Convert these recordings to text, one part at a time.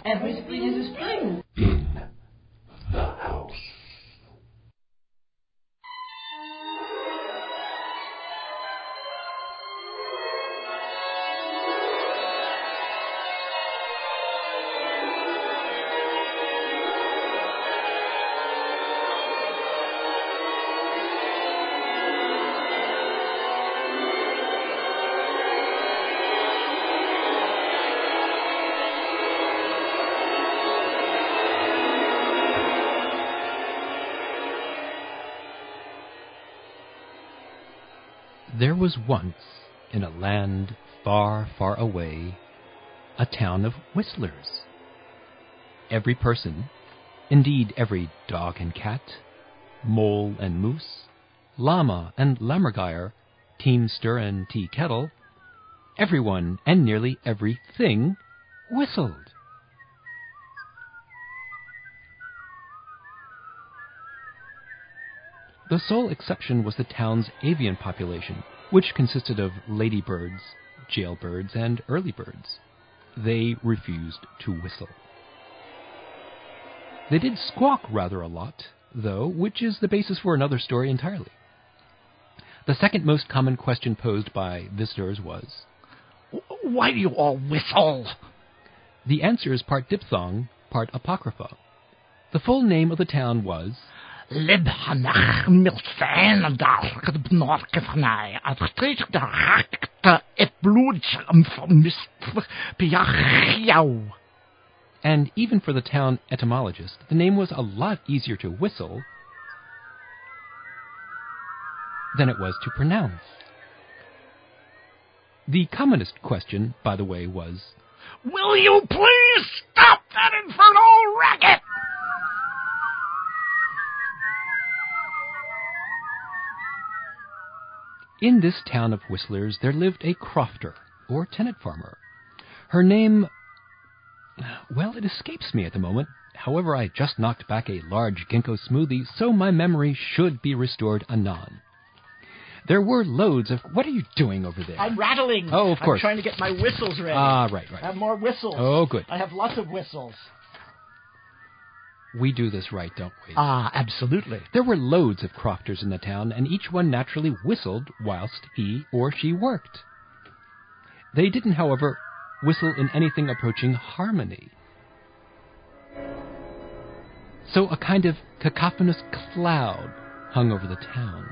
Every spring is a spring. In the house. There was once, in a land far, far away, a town of whistlers. Every person, indeed every dog and cat, mole and moose, llama and lammergeier, teamster and tea kettle, everyone and nearly everything whistled. The sole exception was the town's avian population, which consisted of ladybirds, jailbirds, and early birds. They refused to whistle. They did squawk rather a lot, though, which is the basis for another story entirely. The second most common question posed by visitors was, "Why do you all whistle?" The answer is part diphthong, part apocrypha. The full name of the town was Libhanach milfijn daar bnorkevnij uitgetrekt de hakte het bloed vermist piagiau. And even for the town etymologist, the name was a lot easier to whistle than it was to pronounce. The commonest question, by the way, was, "Will you please stop that infernal racket?" In this town of whistlers there lived a crofter, or tenant farmer. Her name, well, it escapes me at the moment. However, I just knocked back a large ginkgo smoothie, so my memory should be restored anon. There were loads of... What are you doing over there? I'm rattling. Oh, of course. I'm trying to get my whistles ready. Ah, right. I have more whistles. Oh, good. I have lots of whistles. We do this right, don't we? Ah, absolutely. There were loads of crofters in the town, and each one naturally whistled whilst he or she worked. They didn't, however, whistle in anything approaching harmony. So a kind of cacophonous cloud hung over the town.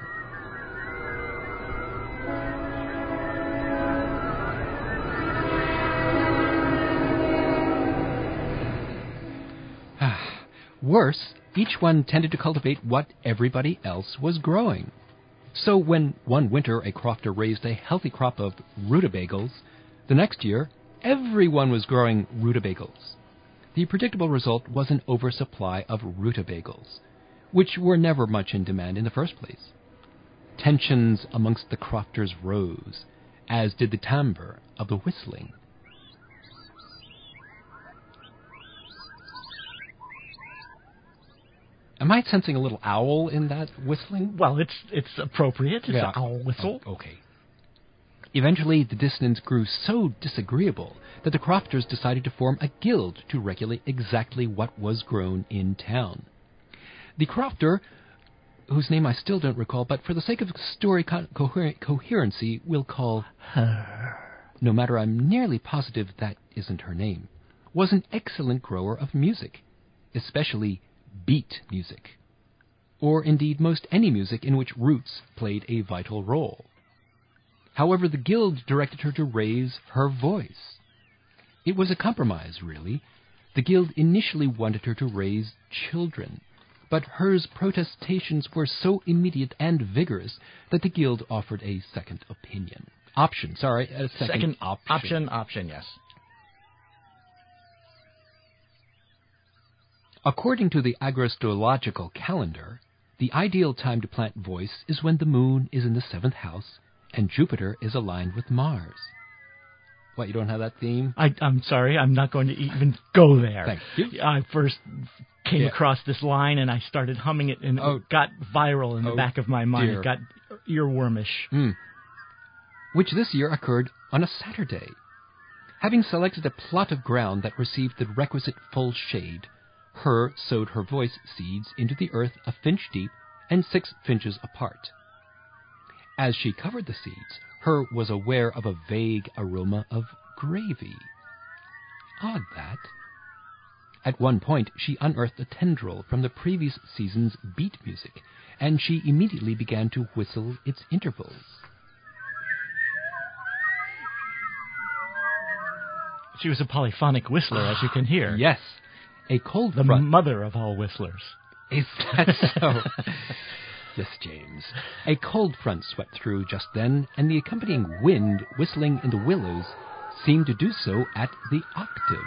Worse, each one tended to cultivate what everybody else was growing. So when one winter a crofter raised a healthy crop of rutabagas, the next year everyone was growing rutabagas. The predictable result was an oversupply of rutabagas, which were never much in demand in the first place. Tensions amongst the crofters rose, as did the timbre of the whistling. Am I sensing a little owl in that whistling? Well, it's appropriate. It's an owl whistle. Oh, okay. Eventually, the dissonance grew so disagreeable that the crofters decided to form a guild to regulate exactly what was grown in town. The crofter, whose name I still don't recall, but for the sake of story coherency, we'll call her, no matter, I'm nearly positive that isn't her name, was an excellent grower of music, especially beat music, or indeed most any music in which roots played a vital role. However, the guild directed her to raise her voice. It was a compromise, really. The guild initially wanted her to raise children, but hers protestations were so immediate and vigorous that the guild offered a second opinion. Option, yes. According to the agrostological calendar, the ideal time to plant voice is when the moon is in the 7th house and Jupiter is aligned with Mars. What, you don't have that theme? I'm sorry, I'm not going to even go there. Thank you. I first came across this line and I started humming it, and it got viral in the back of my mind. Dear. It got earwormish. Which this year occurred on a Saturday. Having selected a plot of ground that received the requisite full shade, Her sowed her voice seeds into the earth a finch deep and 6 finches apart. As she covered the seeds, Her was aware of a vague aroma of gravy. Odd that. At one point, she unearthed a tendril from the previous season's beat music, and she immediately began to whistle its intervals. She was a polyphonic whistler, as you can hear. Yes. A cold the front. Mother of all whistlers. Is that so? Yes, James. A cold front swept through just then, and the accompanying wind whistling in the willows seemed to do so at the octave.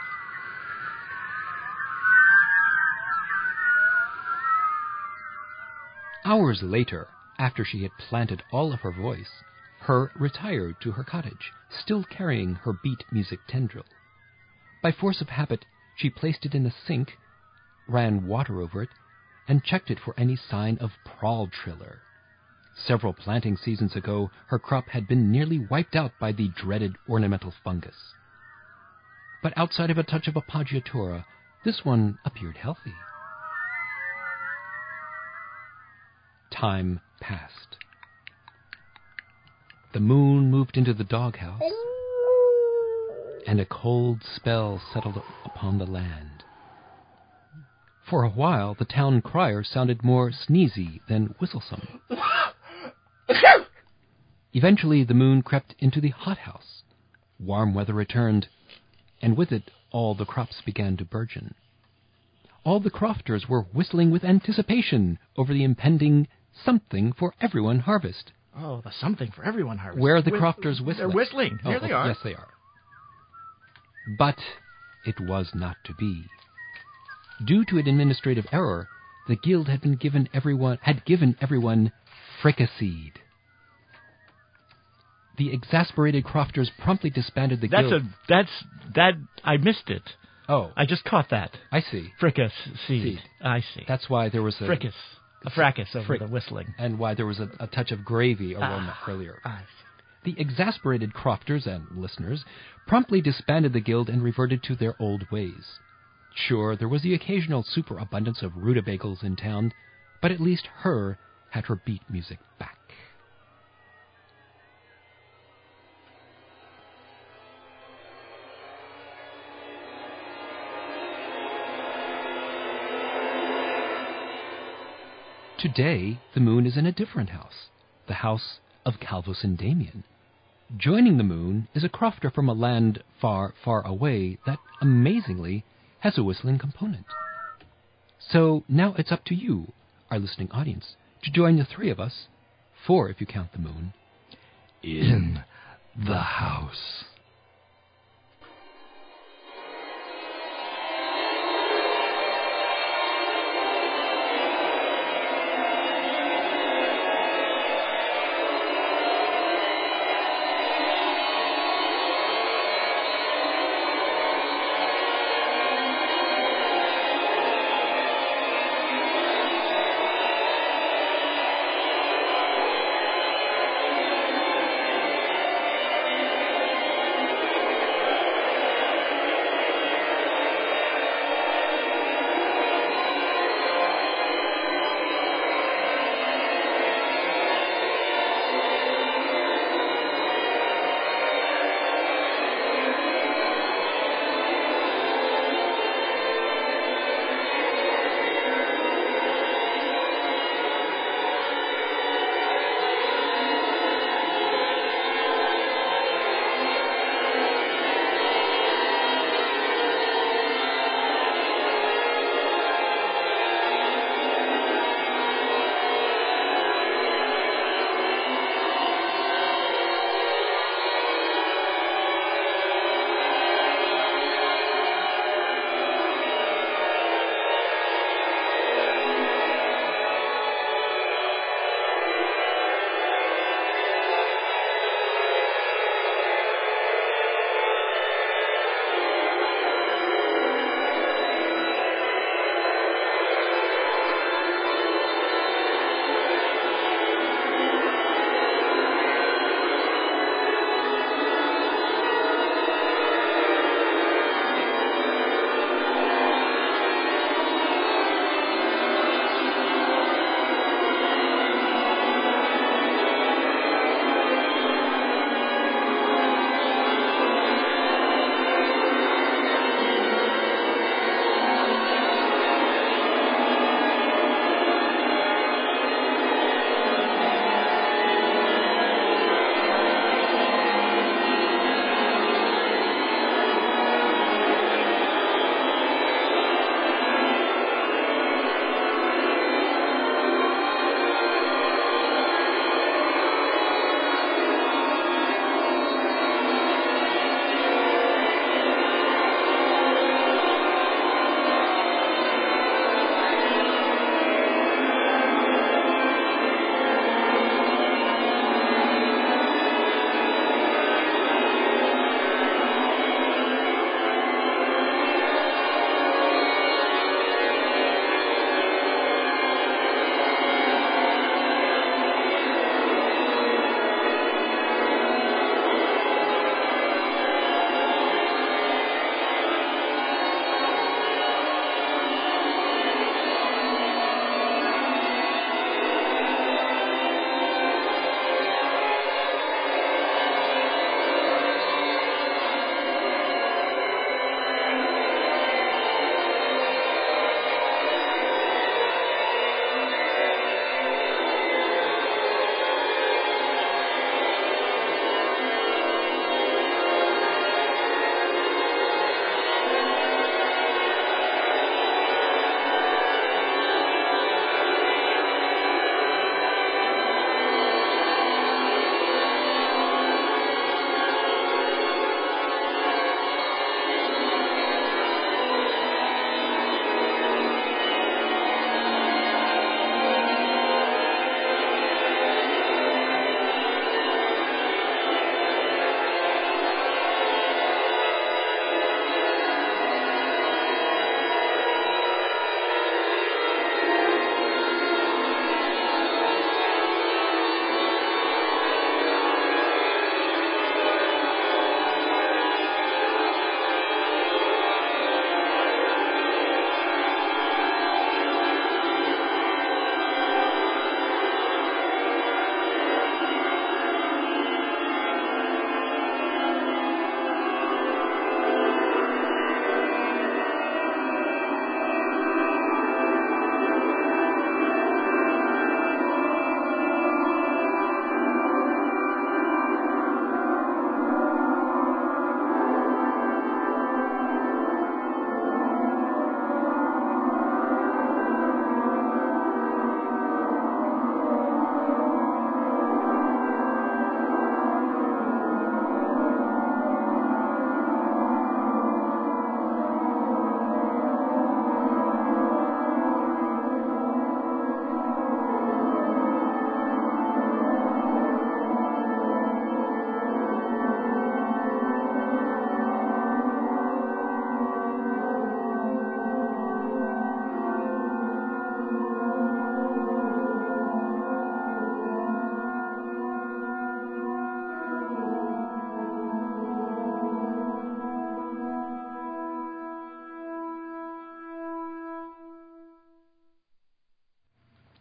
Hours later, after she had planted all of her voice, Her retired to her cottage, still carrying her beat music tendril. By force of habit, she placed it in the sink, ran water over it, and checked it for any sign of prawl triller. Several planting seasons ago, her crop had been nearly wiped out by the dreaded ornamental fungus. But outside of a touch of appoggiatura, this one appeared healthy. Time passed. The moon moved into the doghouse, and a cold spell settled upon the land. For a while, the town crier sounded more sneezy than whistlesome. Eventually, the moon crept into the hothouse. Warm weather returned, and with it, all the crops began to burgeon. All the crofters were whistling with anticipation over the impending something for everyone harvest. Oh, the something for everyone harvest. Where are the crofters whistling? They're whistling. Here they are. Yes, they are. But it was not to be. Due to an administrative error, the guild had given everyone fricasseed. The exasperated crofters promptly disbanded the guild. I missed it. Oh. I just caught that. I see. Fricasseed. I see. That's why there was a fracas over the whistling. And why there was a touch of gravy aroma earlier. I see. The exasperated crofters and listeners promptly disbanded the guild and reverted to their old ways. Sure, there was the occasional superabundance of rutabagas in town, but at least Her had her beat music back. Today, the moon is in a different house, the house of Calvus and Damien. Joining the moon is a crofter from a land far, far away that, amazingly, has a whistling component. So now it's up to you, our listening audience, to join the 3 of us, 4 if you count the moon, in the house.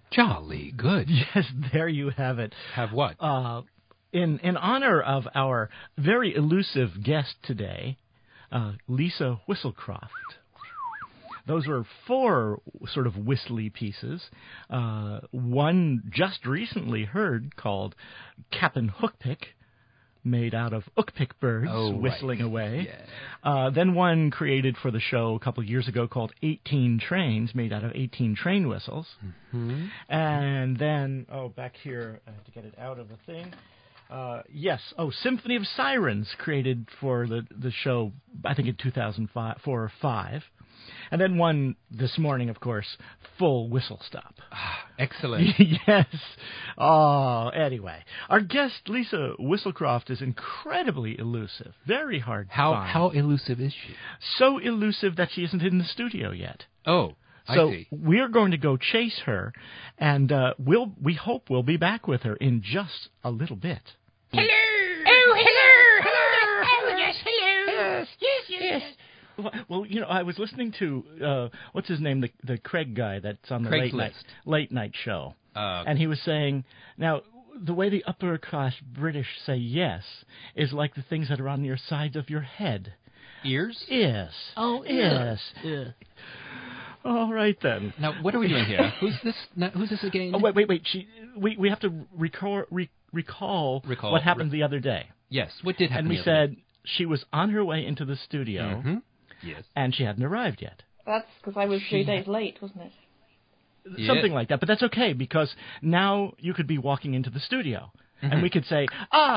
Jolly good. Yes, there you have it. Have what? In honor of our very elusive guest today, Lisa Whistlecroft. Those were 4 sort of whistly pieces. One just recently heard called Cap'n Hookpick, made out of Ookpick birds whistling away. Yeah. Then one created for the show a couple of years ago called 18 Trains, made out of 18 train whistles. Mm-hmm. And then, back here, I have to get it out of the thing. Symphony of Sirens, created for the show, I think in 2004 or 5. And then one this morning, of course, full whistle stop. Excellent. Yes. Anyway, our guest, Lisa Whistlecroft, is incredibly elusive. Very hard to find. How elusive is she? So elusive that she isn't in the studio yet. Oh, I see. So we're going to go chase her, and we hope we'll be back with her in just a little bit. Hello! Oh, hello! Hello! Oh, yes, hello! Yes. Well, I was listening to what's his name, the Craig guy that's on the late night show, and he was saying, now the way the upper class British say yes is like the things that are on your sides of your head. Ears? Yes. Oh, yes. Yeah. All right then. Now, what are we doing here? Who's this again? Oh, wait. We have to recall what happened the other day. Yes. What did happen? And we said she was on her way into the studio. Mm-hmm. Yes. And she hadn't arrived yet. That's because I was 3 days late, wasn't it? Yeah. Something like that. But that's okay, because now you could be walking into the studio. Mm-hmm. And we could say,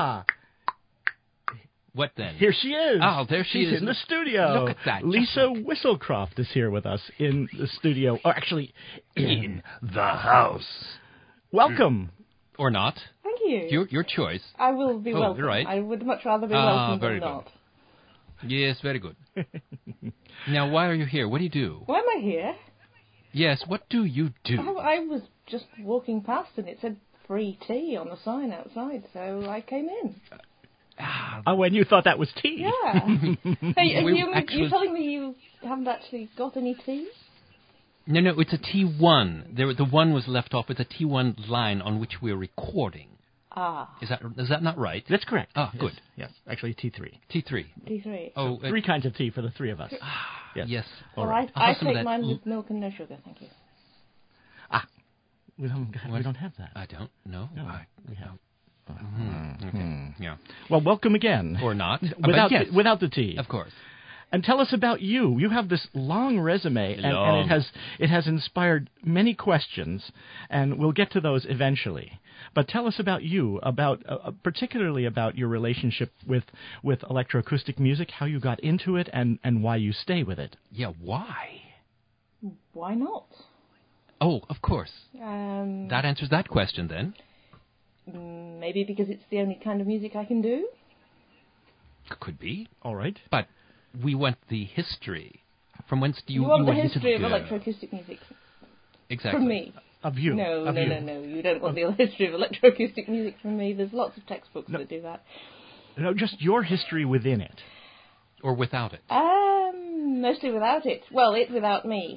what then? Here she is. Oh, there she is. She's in the studio. Look at that. Lisa Whistlecroft is here with us in the studio. Or actually, In the house. Welcome. Or not. Thank you. Your choice. I will be welcome. Right. I would much rather be welcome very than good. not. Yes, very good. Now, why are you here? What do you do? Why am I here? Yes, what do you do? I was just walking past and it said free tea on the sign outside, so I came in. And you thought that was tea? Yeah. Hey, you're telling me you haven't actually got any tea? No, it's a T1. The one was left off. It's a T1 line on which we're recording. Is that not right? That's correct. Good. Yes, actually T3. T3. Oh, 3 kinds of tea for the 3 of us. Yes. All right. I take mine with milk and no sugar, thank you. We don't have that. I don't know. No, we have. Okay. Yeah. Well, welcome again. Or not. Without the tea. Of course. And tell us about you. You have this long resume, and it has inspired many questions, and we'll get to those eventually. But tell us about you, particularly about your relationship with electroacoustic music, how you got into it, and why you stay with it. Yeah, why? Why not? Oh, of course. That answers that question, then. Maybe because it's the only kind of music I can do? Could be. All right. But we want the history. From whence do you want the history of electroacoustic music? Exactly. From me? Of you. No. You don't want the history of electroacoustic music from me. There's lots of textbooks that do that. No, just your history within it. Or without it? Mostly without it. Well, it without me.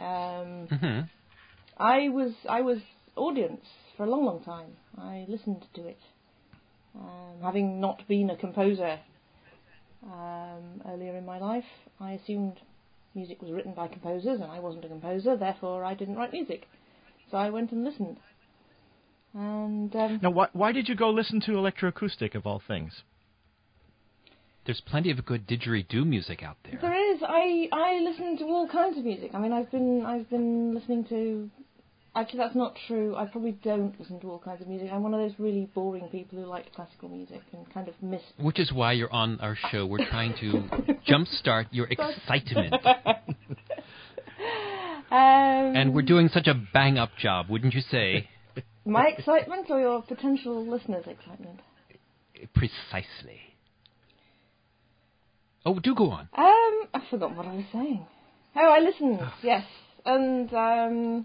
I was audience for a long, long time. I listened to it. Having not been a composer earlier in my life, I assumed music was written by composers, and I wasn't a composer, therefore I didn't write music. So I went and listened. And now, why did you go listen to electroacoustic of all things? There's plenty of good didgeridoo music out there. There is. I listen to all kinds of music. I mean, I've been listening to. Actually, that's not true. I probably don't listen to all kinds of music. I'm one of those really boring people who like classical music and kind of miss... Which is why you're on our show. We're trying to jumpstart your excitement. And we're doing such a bang-up job, wouldn't you say? My excitement or your potential listeners' excitement? Precisely. Oh, do go on. I've forgotten what I was saying. Oh, I listened, yes. And...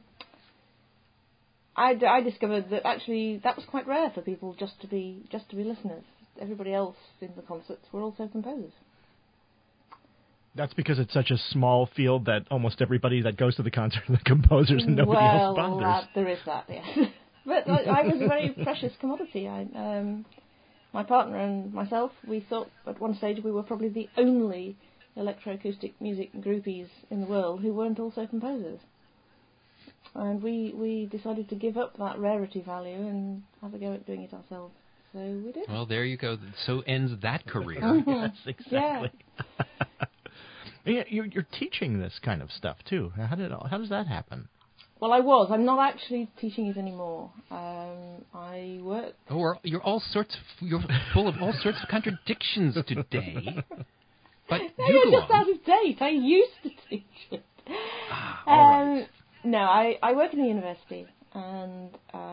I discovered that actually that was quite rare for people just to be listeners. Everybody else in the concerts were also composers. That's because it's such a small field that almost everybody that goes to the concert are the composers and nobody else bothers. There is that, yes. But I was a very precious commodity. My partner and myself, we thought at one stage we were probably the only electroacoustic music groupies in the world who weren't also composers. And we decided to give up that rarity value and have a go at doing it ourselves. So we did. Well, there you go. So ends that career. Yes, exactly. Yeah. You're teaching this kind of stuff too. How does that happen? Well, I was. I'm not actually teaching it anymore. I work. Oh, you're full of all sorts of contradictions today. But you're just out of date. I used to teach it. All right. No, I work in the university, and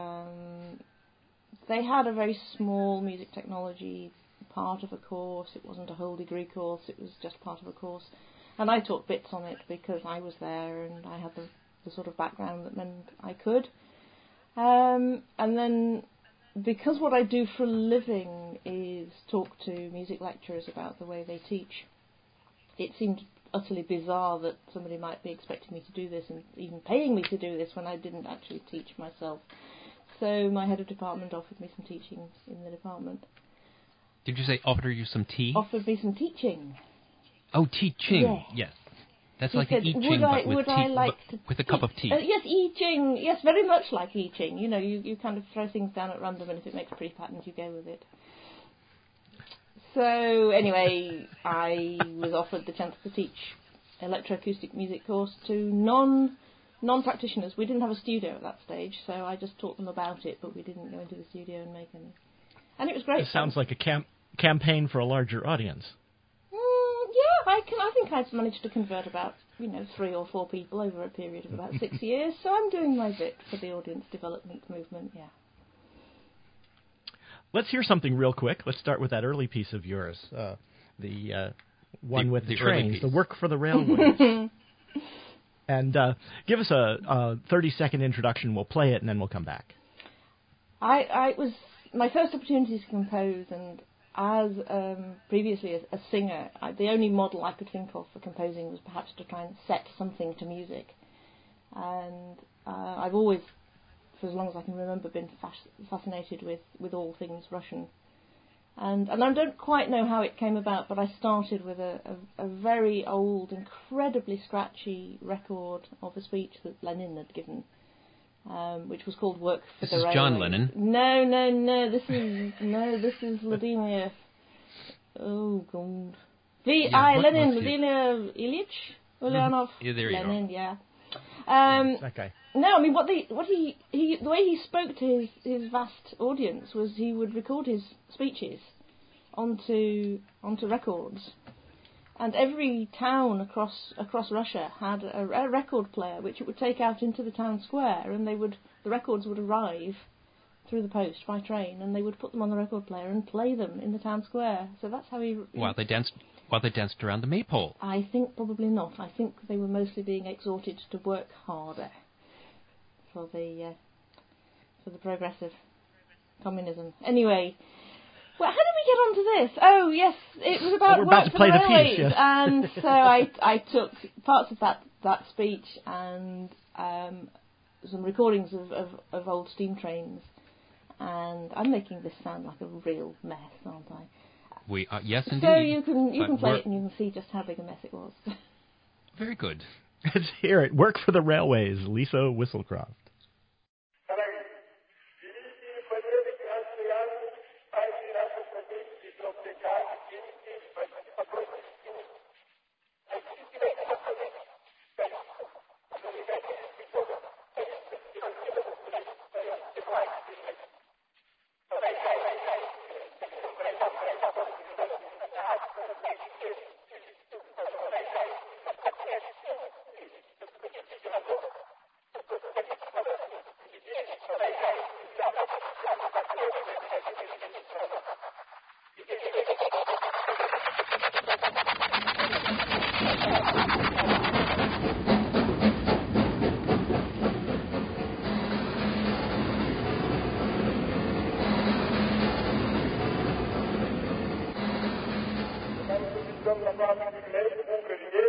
they had a very small music technology part of a course. It wasn't a whole degree course. It was just part of a course. And I taught bits on it because I was there and I had the sort of background that meant I could. And then, because what I do for a living is talk to music lecturers about the way they teach, it seemed utterly bizarre that somebody might be expecting me to do this and even paying me to do this when I didn't actually teach myself. So my head of department offered me some teaching in the department. Did you say offered you some tea? Offered me some teaching. Oh, teaching. Yeah. Yes. That's He like said, the I Ching, but with tea, with a cup of tea. Yes, I Ching. Yes, very much like I Ching. You know, you kind of throw things down at random, and if it makes pretty patterns, you go with it. So anyway, I was offered the chance to teach electroacoustic music course to non-practitioners. We didn't have a studio at that stage, so I just taught them about it, but we didn't go into the studio and make any. And it was great. It sounds like a campaign for a larger audience. Yeah, I think I've managed to convert about 3 or 4 people over a period of about 6 years. So I'm doing my bit for the audience development movement. Yeah. Let's hear something real quick. Let's start with that early piece of yours, the one with the trains, the work for the railways. And give us a 30-second introduction. We'll play it and then we'll come back. I was my first opportunity to compose, and as previously a singer, the only model I could think of for composing was perhaps to try and set something to music. And I've always, for as long as I can remember, been fascinated with all things Russian. And I don't quite know how it came about, but I started with a very old, incredibly scratchy record of a speech that Lenin had given, which was called "Work for the Railways." This is John Lennon. No. This is Vladimir. Oh God. Lenin, Vladimir Ilyich Ulyanov. Yeah, there you Lenin, go. yeah. That guy. No, I mean the way he spoke to his vast audience was he would record his speeches onto records, and every town across Russia had a record player which it would take out into the town square, and the records would arrive through the post by train, and they would put them on the record player and play them in the town square. So that's how he. While they danced around the maypole. I think probably not. I think they were mostly being exhorted to work harder for the progressive communism. Anyway, well, how did we get onto this? Oh yes, it was about we're work about to for play the the railways, piece, yes. And so I took parts of that speech and some recordings of old steam trains, and I'm making this sound like a real mess, aren't I? We are, yes, indeed. So you can play it and you can see just how big a mess it was. Very good. Let's hear it. Work for the Railways, Lisa Whistlecroft. Там,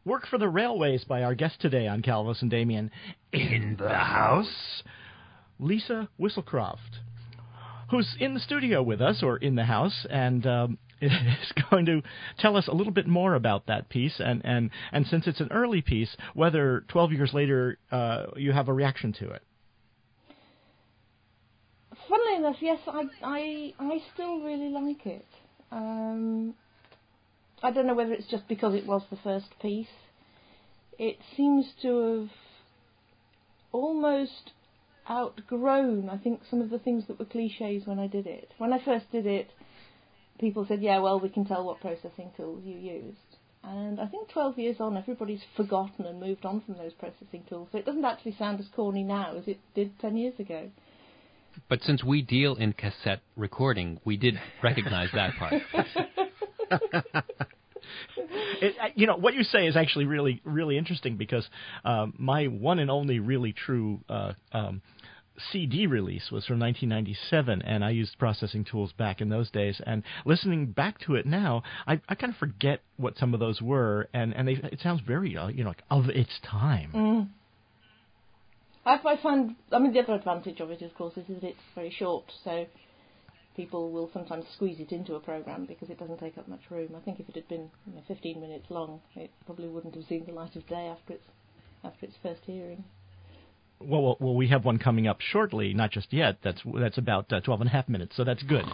Work for the Railways by our guest today on Calvus and Damien. In the house? Lisa Whistlecroft, who's in the studio with us, or in the house, and is going to tell us a little bit more about that piece, and since it's an early piece, whether 12 years later you have a reaction to it. Funnily enough, yes, I still really like it. I don't know whether it's just because it was the first piece. It seems to have almost outgrown, I think, some of the things that were cliches when I did it. When I first did it, people said, yeah, well, we can tell what processing tools you used. And I think 12 years on, everybody's forgotten and moved on from those processing tools. So it doesn't actually sound as corny now as it did 10 years ago. But since we deal in cassette recording, we did recognize that part. What you say is actually really, really interesting, because my one and only really true CD release was from 1997, and I used processing tools back in those days. And listening back to it now, I kind of forget what some of those were, and it sounds very, like of its time. Mm. I find, the other advantage of it, of course, is that it's very short, so people will sometimes squeeze it into a program because it doesn't take up much room. I think if it had been 15 minutes long, it probably wouldn't have seen the light of day after its first hearing. Well, we have one coming up shortly, not just yet. That's about 12 and a half minutes, so that's good.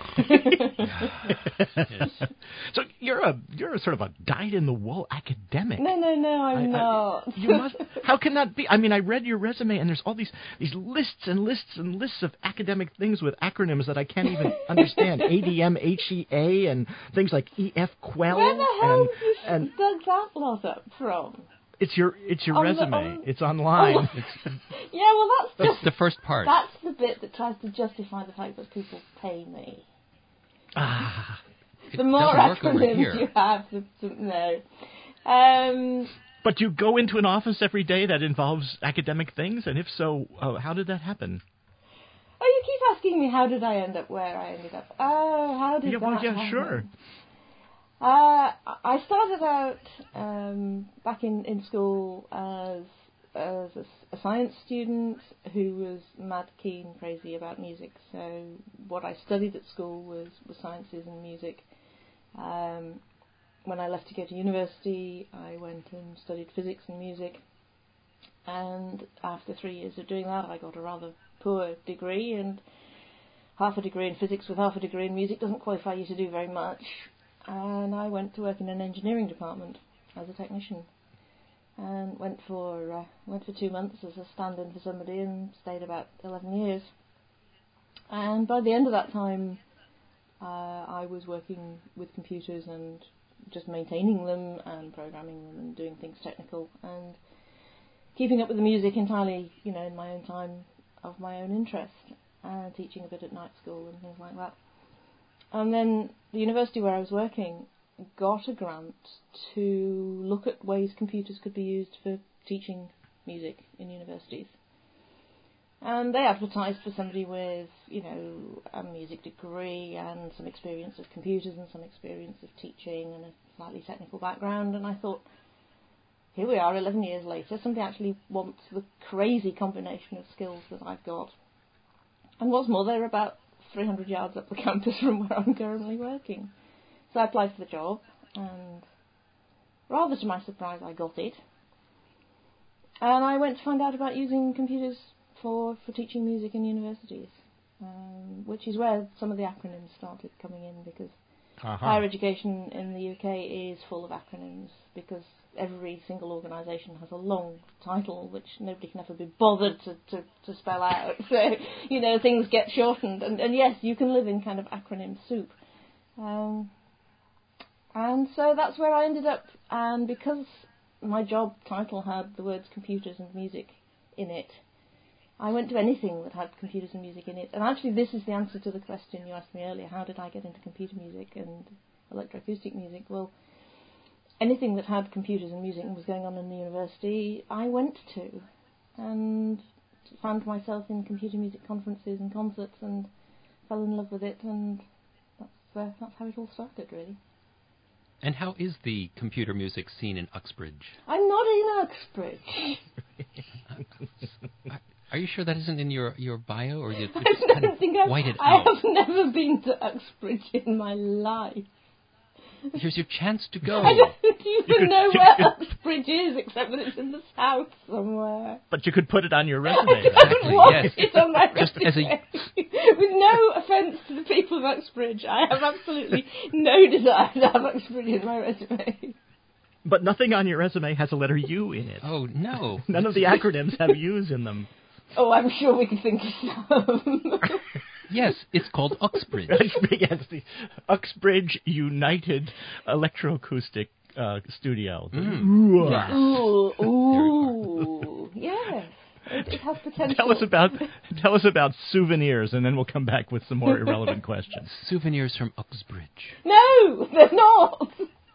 Yes. So you're a sort of a dyed-in-the-wool academic. No, I'm not. You must. How can that be? I mean, I read your resume, and there's all these lists and lists and lists of academic things with acronyms that I can't even understand. ADM, HEA, and things like EF-QUEL. Where the hell have you dug that lot up from? It's your resume. It's online. Yeah, well, That's the first part. That's the bit that tries to justify the fact that people pay me. The more acronyms you have, no. But you go into an office every day that involves academic things, and if so, how did that happen? Oh, you keep asking me how did I end up where I ended up. Oh, how did that happen? Sure. I started out back in school as a science student who was mad keen, crazy about music. So what I studied at school was sciences and music. When I left to go to university, I went and studied physics and music. And after 3 years of doing that, I got a rather poor degree, and half a degree in physics with half a degree in music doesn't qualify you to do very much. And I went to work in an engineering department as a technician, and went for 2 months as a stand-in for somebody, and stayed about 11 years. And by the end of that time, I was working with computers and just maintaining them and programming them and doing things technical and keeping up with the music entirely, in my own time of my own interest, and teaching a bit at night school and things like that. And then the university where I was working got a grant to look at ways computers could be used for teaching music in universities. And they advertised for somebody with, a music degree and some experience of computers and some experience of teaching and a slightly technical background. And I thought, here we are 11 years later, somebody actually wants the crazy combination of skills that I've got. And what's more, they're about 300 yards up the campus from where I'm currently working. So I applied for the job, and rather to my surprise, I got it. And I went to find out about using computers for teaching music in universities, which is where some of the acronyms started coming in, because higher education in the UK is full of acronyms, because every single organisation has a long title which nobody can ever be bothered to spell out. So, things get shortened. And yes, you can live in kind of acronym soup. And so that's where I ended up. And because my job title had the words computers and music in it, I went to anything that had computers and music in it. And actually, this is the answer to the question you asked me earlier: how did I get into computer music and electroacoustic music? Well, anything that had computers and music and was going on in the university, I went to, and found myself in computer music conferences and concerts and fell in love with it, and that's how it all started, really. And how is the computer music scene in Uxbridge? I'm not in Uxbridge. Are you sure that isn't in your bio, or you I just kind of think white it I out? have never been to Uxbridge in my life. Here's your chance to go. I don't even know where Uxbridge is, except that it's in the south somewhere. But you could put it on your resume. I don't Exactly, want yes. it on my Just as resume. With no offence to the people of Uxbridge, I have absolutely no desire to have Uxbridge in my resume. But nothing on your resume has a letter U in it. Oh, no. None of the acronyms have U's in them. Oh, I'm sure we can think of some. Yes, it's called Uxbridge. Yes, the Uxbridge United Electroacoustic Studio. Mm. Ooh, yes. It has potential. Tell us about souvenirs, and then we'll come back with some more irrelevant questions. Souvenirs from Uxbridge. No, they're not.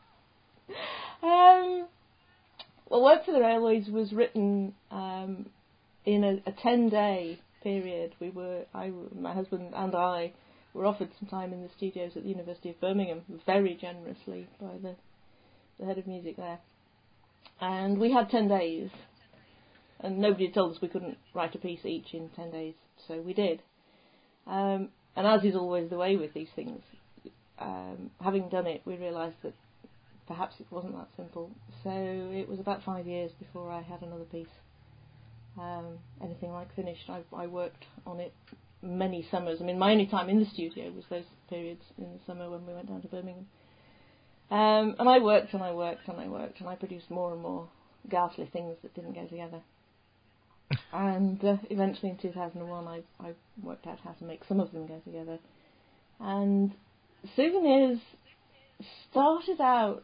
Well, Work for the Railways was written in a 10-day period. My husband and I were offered some time in the studios at the University of Birmingham, very generously by the head of music there. And we had 10 days, and nobody had told us we couldn't write a piece each in 10 days, so we did. And as is always the way with these things, having done it, we realised that perhaps it wasn't that simple. So it was about 5 years before I had another piece. Anything like finished. I worked on it many summers. I mean, my only time in the studio was those periods in the summer when we went down to Birmingham. And I worked and I worked and I worked, and I produced more and more ghastly things that didn't go together. And eventually in 2001 I worked out how to make some of them go together. And Souvenirs started out...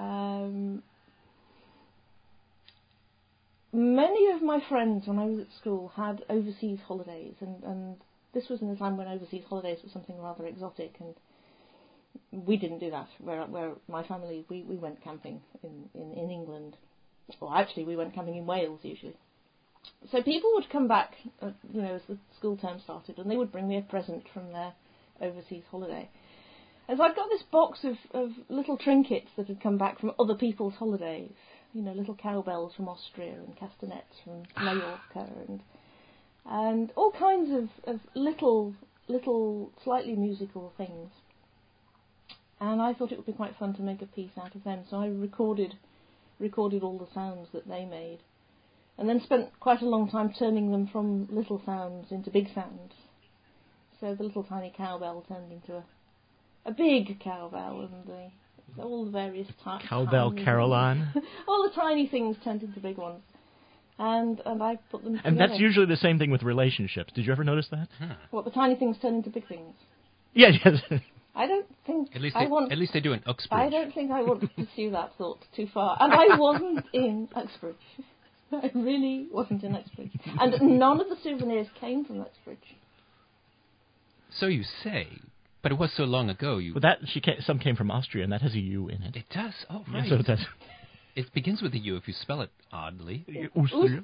many of my friends when I was at school had overseas holidays, and this was in a time when overseas holidays were something rather exotic, and we didn't do that. Where my family, we went camping in England, or actually we went camping in Wales usually. So people would come back, as the school term started, and they would bring me a present from their overseas holiday. And so I've got this box of little trinkets that had come back from other people's holidays. Little cowbells from Austria and castanets from Mallorca and all kinds of little slightly musical things. And I thought it would be quite fun to make a piece out of them, so I recorded all the sounds that they made, and then spent quite a long time turning them from little sounds into big sounds. So the little tiny cowbell turned into a big cowbell, and all the various types. Cowbell Caroline. All the tiny things turned into big ones, and I put them together. And that's usually the same thing with relationships. Did you ever notice that? What, the tiny things turn into big things? Yeah, yes. I don't think At least they do in Uxbridge. I don't think I want to pursue that thought too far. And I wasn't in Uxbridge. I really wasn't in Uxbridge. And none of the souvenirs came from Uxbridge. So you say, but it was so long ago. But some came from Austria, and that has a U in it. It does? Oh, right. Yeah, so it does. It begins with a U if you spell it oddly. Austria.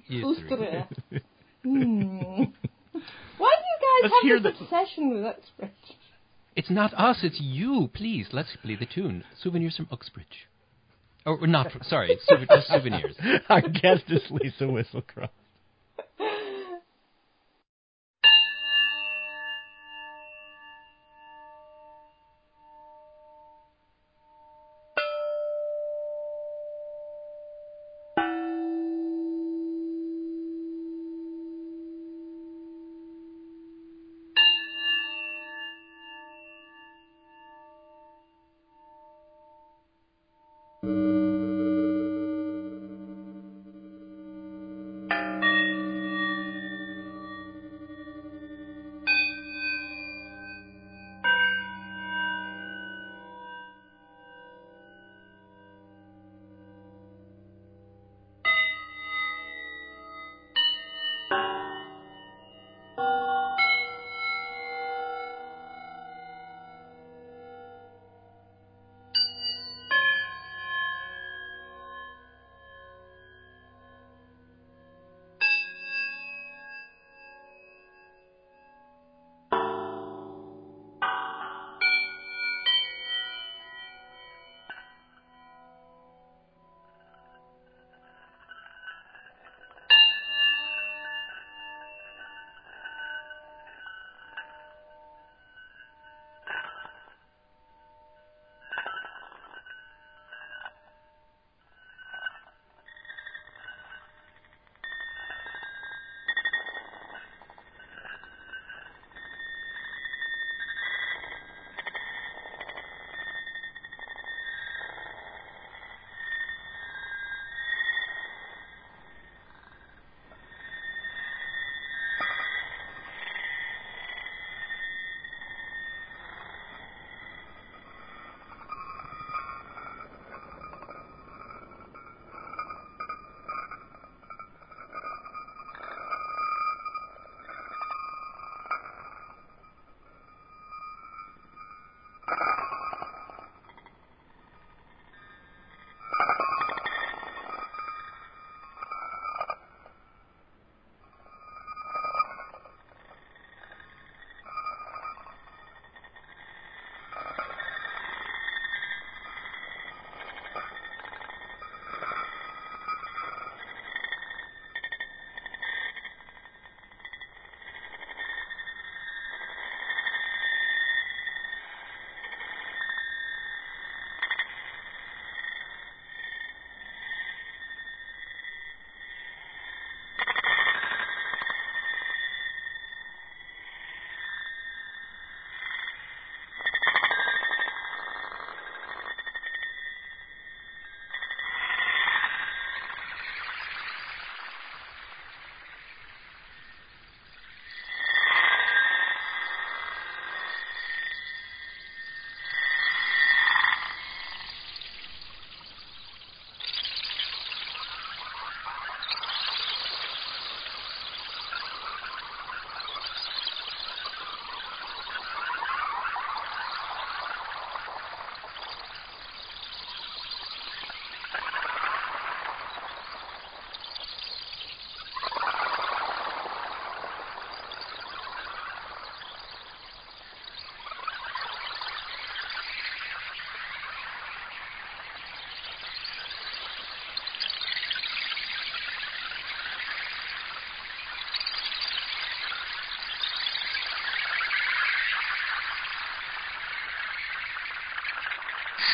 Why do you guys have this obsession with Uxbridge? It's not us, it's you. Please, let's play the tune. Souvenirs from Uxbridge. Oh, not, sorry, just souvenirs. Our guest is Lisa Whistlecroft.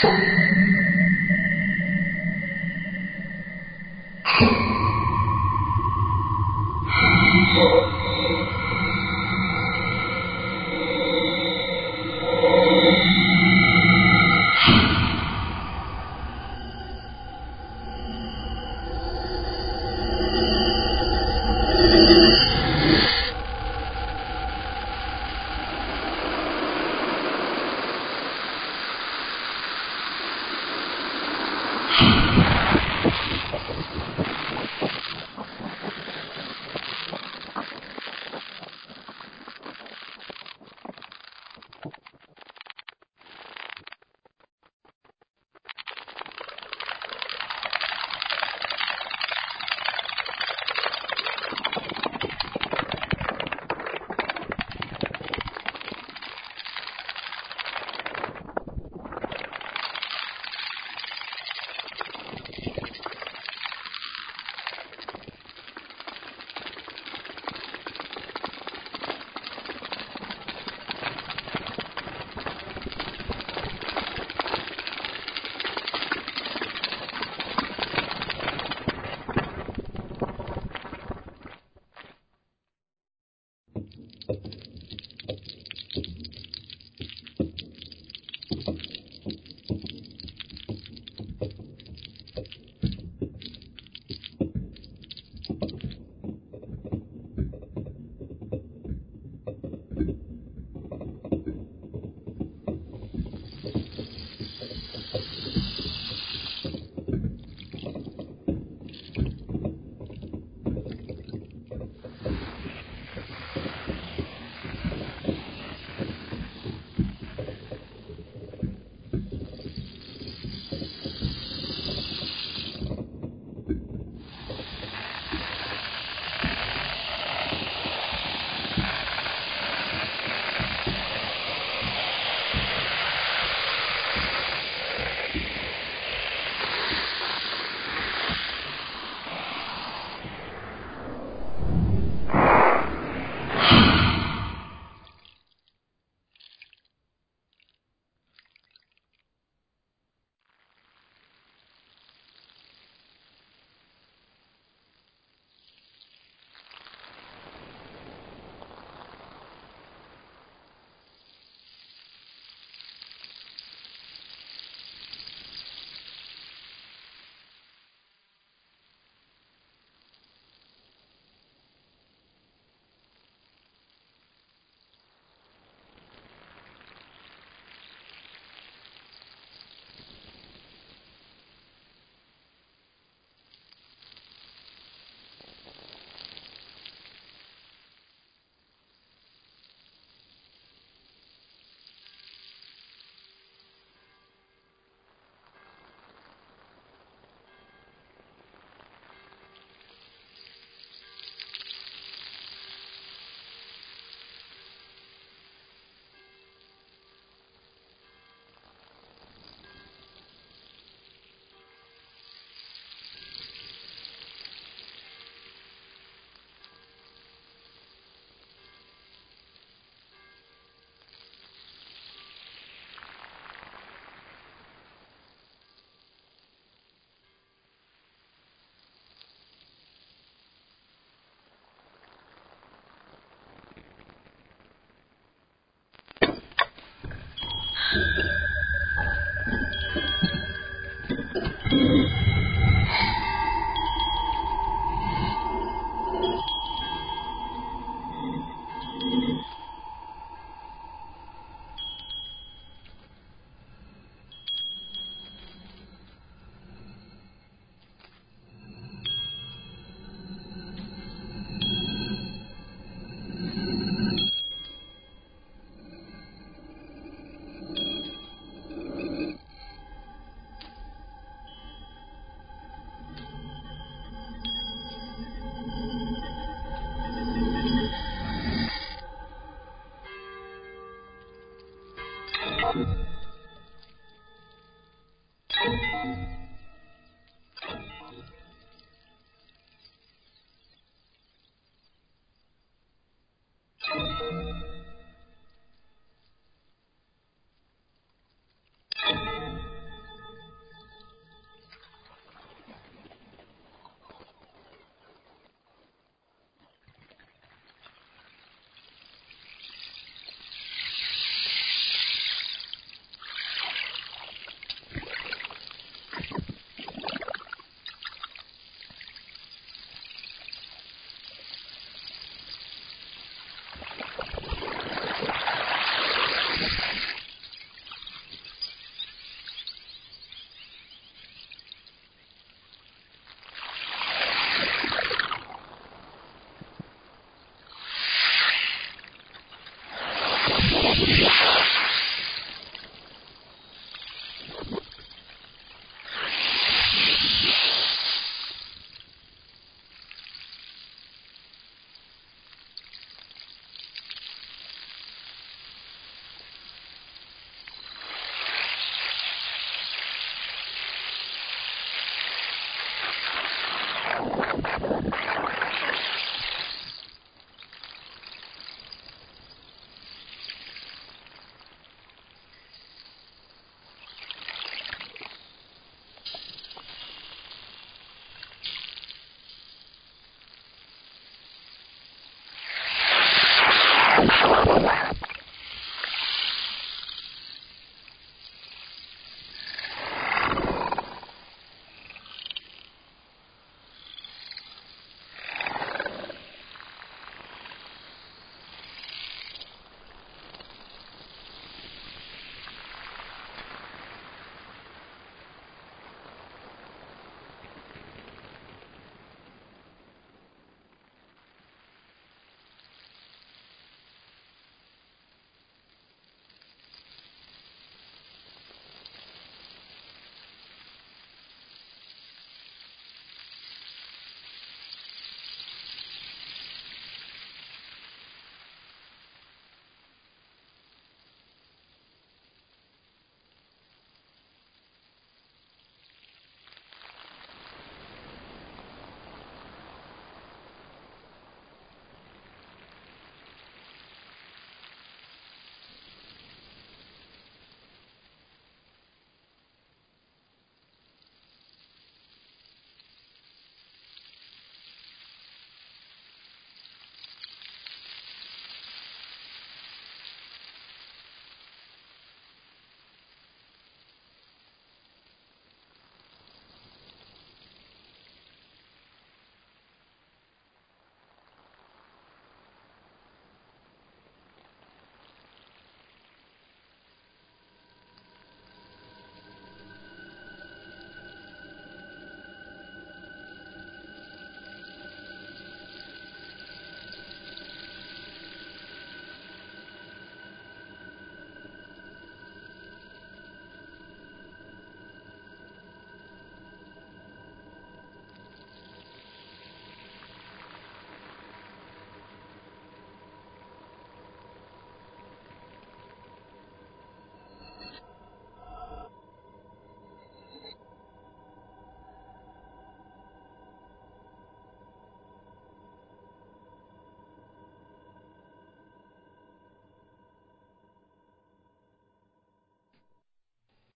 you